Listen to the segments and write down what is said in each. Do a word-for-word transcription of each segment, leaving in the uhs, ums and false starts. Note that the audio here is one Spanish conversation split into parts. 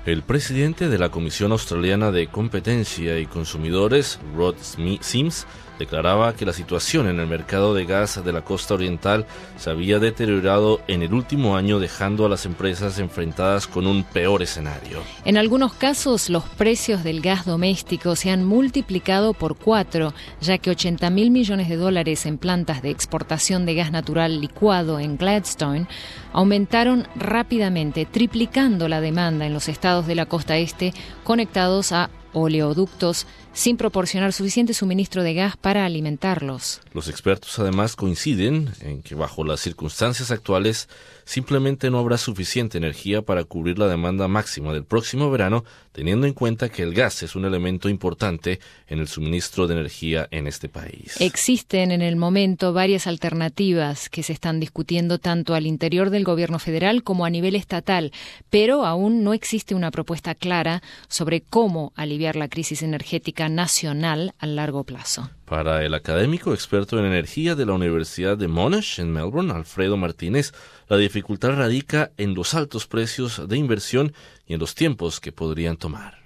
El presidente de la Comisión Australiana de Competencia y Consumidores, Rod Sims, declaraba que la situación en el mercado de gas de la costa oriental se había deteriorado en el último año, dejando a las empresas enfrentadas con un peor escenario. En algunos casos, los precios del gas doméstico se han multiplicado por cuatro, ya que ochenta mil millones de dólares en plantas de exportación de gas natural licuado en Gladstone aumentaron rápidamente, triplicando la demanda en los estados de la costa este conectados a oleoductos sin proporcionar suficiente suministro de gas para alimentarlos. Los expertos además coinciden en que bajo las circunstancias actuales simplemente no habrá suficiente energía para cubrir la demanda máxima del próximo verano, teniendo en cuenta que el gas es un elemento importante en el suministro de energía en este país. Existen en el momento varias alternativas que se están discutiendo tanto al interior del gobierno federal como a nivel estatal, pero aún no existe una propuesta clara sobre cómo aliviar la crisis energética nacional a largo plazo. Para el académico experto en energía de la Universidad de Monash en Melbourne, Alfredo Martínez, la dificultad radica en los altos precios de inversión y en los tiempos que podrían tomar.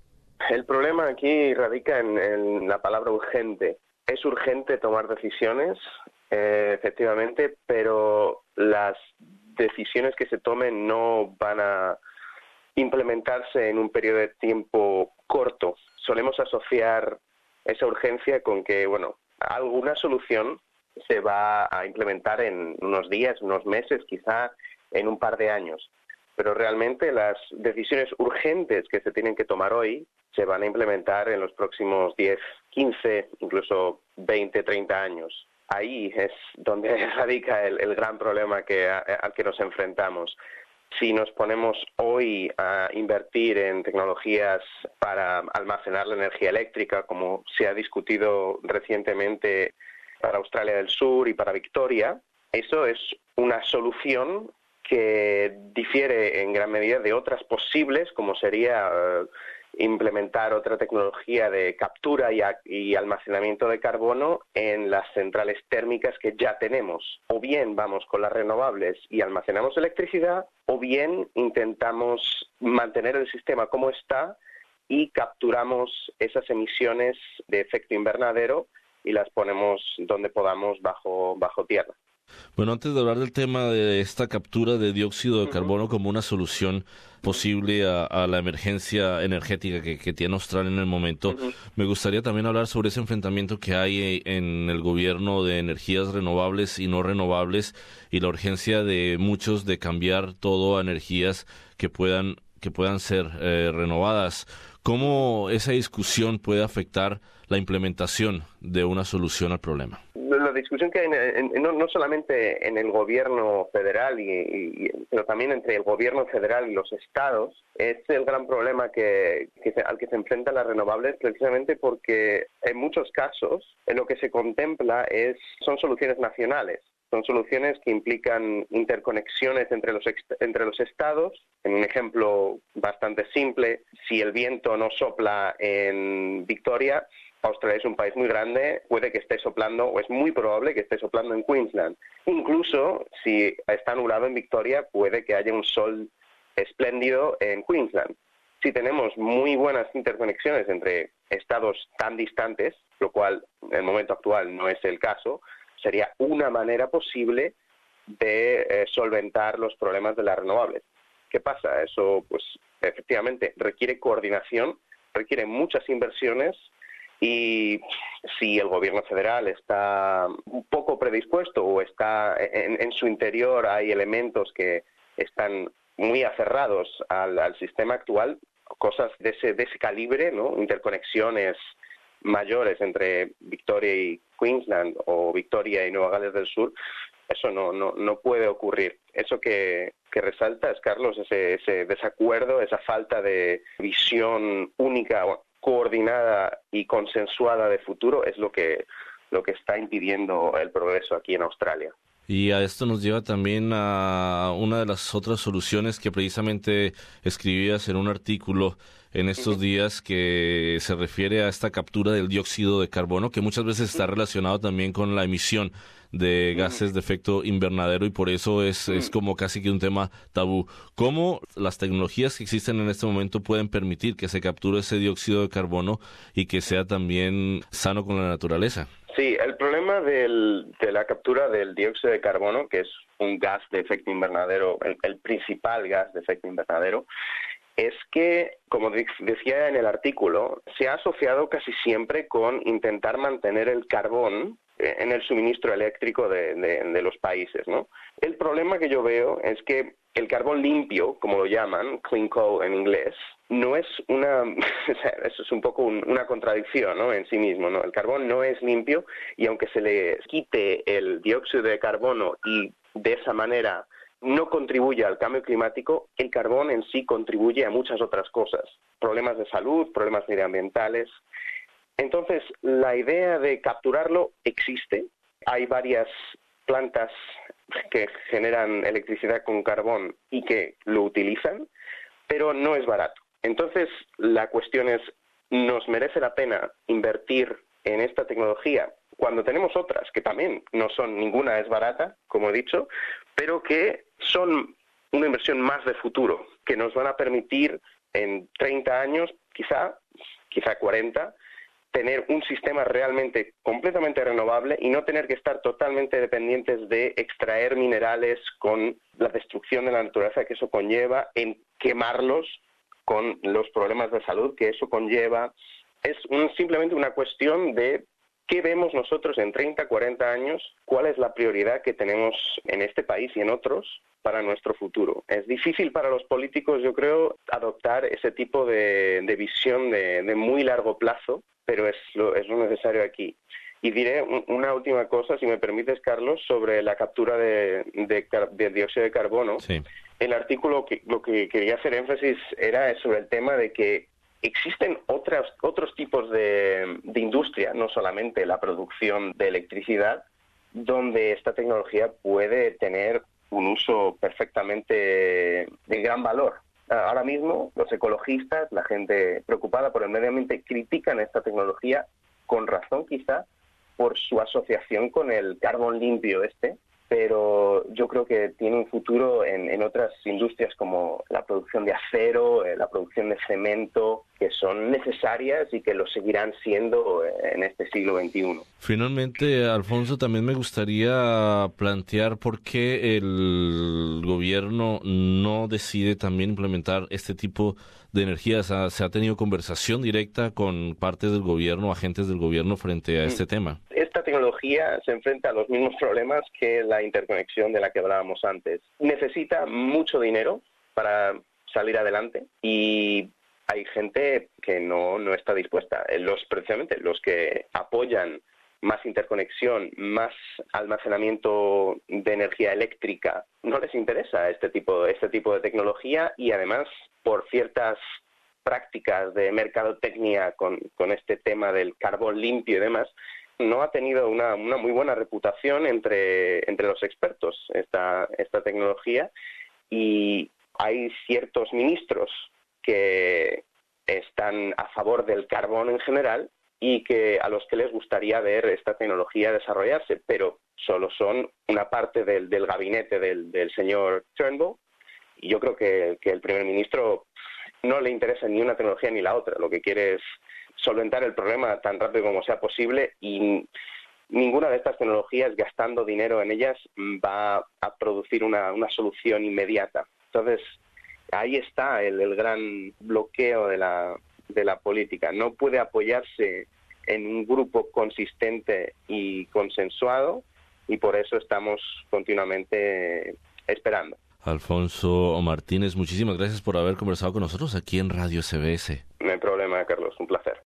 El problema aquí radica en, en la palabra urgente. Es urgente tomar decisiones, eh, efectivamente, pero las decisiones que se tomen no van a implementarse en un periodo de tiempo corto. Solemos asociar esa urgencia con que, bueno, alguna solución se va a implementar en unos días, unos meses, quizá en un par de años. Pero realmente las decisiones urgentes que se tienen que tomar hoy se van a implementar en los próximos diez, quince, incluso veinte, treinta años. Ahí es donde radica el, el gran problema que, a, al que nos enfrentamos. Si nos ponemos hoy a invertir en tecnologías para almacenar la energía eléctrica, como se ha discutido recientemente para Australia del Sur y para Victoria, eso es una solución que difiere en gran medida de otras posibles, como sería uh, implementar otra tecnología de captura y, a, y almacenamiento de carbono en las centrales térmicas que ya tenemos. O bien vamos con las renovables y almacenamos electricidad, o bien intentamos mantener el sistema como está y capturamos esas emisiones de efecto invernadero y las ponemos donde podamos bajo, bajo tierra. Bueno, antes de hablar del tema de esta captura de dióxido de uh-huh. carbono como una solución posible a, a la emergencia energética que, que tiene Australia en el momento, uh-huh. me gustaría también hablar sobre ese enfrentamiento que hay en el gobierno de energías renovables y no renovables y la urgencia de muchos de cambiar todo a energías que puedan, que puedan ser eh, renovadas. ¿Cómo esa discusión puede afectar la implementación de una solución al problema? La discusión que hay en, en, no, no solamente en el gobierno federal, y, y, pero también entre el gobierno federal y los estados, es el gran problema que, que se, al que se enfrentan las renovables, precisamente porque en muchos casos en lo que se contempla es son soluciones nacionales. Son soluciones que implican interconexiones entre los ex, entre los estados. En un ejemplo bastante simple, si el viento no sopla en Victoria, Australia es un país muy grande, puede que esté soplando, o es muy probable que esté soplando en Queensland. Incluso si está nublado en Victoria, puede que haya un sol espléndido en Queensland. Si tenemos muy buenas interconexiones entre estados tan distantes, lo cual en el momento actual no es el caso, sería una manera posible de eh, solventar los problemas de las renovables. ¿Qué pasa? Eso, pues, efectivamente, requiere coordinación, requiere muchas inversiones, y si el gobierno federal está un poco predispuesto o está en, en su interior hay elementos que están muy aferrados al, al sistema actual, cosas de ese, de ese calibre, ¿no? Interconexiones mayores entre Victoria y Queensland o Victoria y Nueva Gales del Sur, eso no no no puede ocurrir. Eso que, que resalta es, Carlos, ese, ese desacuerdo, esa falta de visión única, coordinada y consensuada de futuro es lo que lo que está impidiendo el progreso aquí en Australia. Y a esto nos lleva también a una de las otras soluciones que precisamente escribías en un artículo en estos días que se refiere a esta captura del dióxido de carbono, que muchas veces está relacionado también con la emisión de gases de efecto invernadero y por eso es, es como casi que un tema tabú. ¿Cómo las tecnologías que existen en este momento pueden permitir que se capture ese dióxido de carbono y que sea también sano con la naturaleza? Sí, el problema del, de la captura del dióxido de carbono, que es un gas de efecto invernadero, el, el principal gas de efecto invernadero, es que, como decía en el artículo, se ha asociado casi siempre con intentar mantener el carbón en el suministro eléctrico de, de, de los países, ¿no? El problema que yo veo es que el carbón limpio, como lo llaman, clean coal en inglés, no es una, eso es un poco un, una contradicción, ¿no?, en sí mismo, ¿no? El carbón no es limpio y aunque se le quite el dióxido de carbono y de esa manera no contribuye al cambio climático, el carbón en sí contribuye a muchas otras cosas, problemas de salud, problemas medioambientales. Entonces, la idea de capturarlo existe. Hay varias plantas que generan electricidad con carbón y que lo utilizan, pero no es barato. Entonces, la cuestión es, ¿nos merece la pena invertir en esta tecnología cuando tenemos otras que también no son, ninguna es barata, como he dicho, pero que son una inversión más de futuro, que nos van a permitir en treinta años, quizá, quizá cuarenta, tener un sistema realmente completamente renovable y no tener que estar totalmente dependientes de extraer minerales con la destrucción de la naturaleza que eso conlleva, en quemarlos con los problemas de salud que eso conlleva. Es un, simplemente una cuestión de qué vemos nosotros en treinta, cuarenta años, cuál es la prioridad que tenemos en este país y en otros para nuestro futuro. Es difícil para los políticos, yo creo, adoptar ese tipo de, de visión de, de muy largo plazo, pero es lo, es lo necesario aquí. Y diré un, una última cosa, si me permites, Carlos, sobre la captura de, de, de dióxido de carbono. Sí. El artículo, que, lo que quería hacer énfasis era sobre el tema de que existen otras, otros tipos de, de industria, no solamente la producción de electricidad, donde esta tecnología puede tener un uso perfectamente de gran valor. Ahora mismo los ecologistas, la gente preocupada por el medio ambiente, critican esta tecnología, con razón quizá, por su asociación con el carbón limpio este, pero yo creo que tiene un futuro en, en otras industrias como la producción de acero, eh, la producción de cemento, que son necesarias y que lo seguirán siendo en este siglo veintiuno. Finalmente, Alfonso, también me gustaría plantear por qué el gobierno no decide también implementar este tipo de energías. ¿Se ha tenido conversación directa con partes del gobierno, agentes del gobierno frente a este mm. tema? Esta tecnología se enfrenta a los mismos problemas que la interconexión de la que hablábamos antes. Necesita mucho dinero para salir adelante y hay gente que no, no está dispuesta. Los, precisamente los que apoyan más interconexión, más almacenamiento de energía eléctrica, no les interesa este tipo, este tipo de tecnología y además por ciertas prácticas de mercadotecnia con, con este tema del carbón limpio y demás, no ha tenido una, una muy buena reputación entre, entre los expertos esta, esta tecnología y hay ciertos ministros que están a favor del carbón en general y que a los que les gustaría ver esta tecnología desarrollarse, pero solo son una parte del, del gabinete del, del señor Turnbull y yo creo que, que el primer ministro no le interesa ni una tecnología ni la otra, lo que quiere es solventar el problema tan rápido como sea posible y ninguna de estas tecnologías, gastando dinero en ellas, va a producir una, una solución inmediata. Entonces, ahí está el, el gran bloqueo de la, de la política. No puede apoyarse en un grupo consistente y consensuado y por eso estamos continuamente esperando. Alfonso Martínez, muchísimas gracias por haber conversado con nosotros aquí en Radio S B S. No hay problema, Carlos, un placer.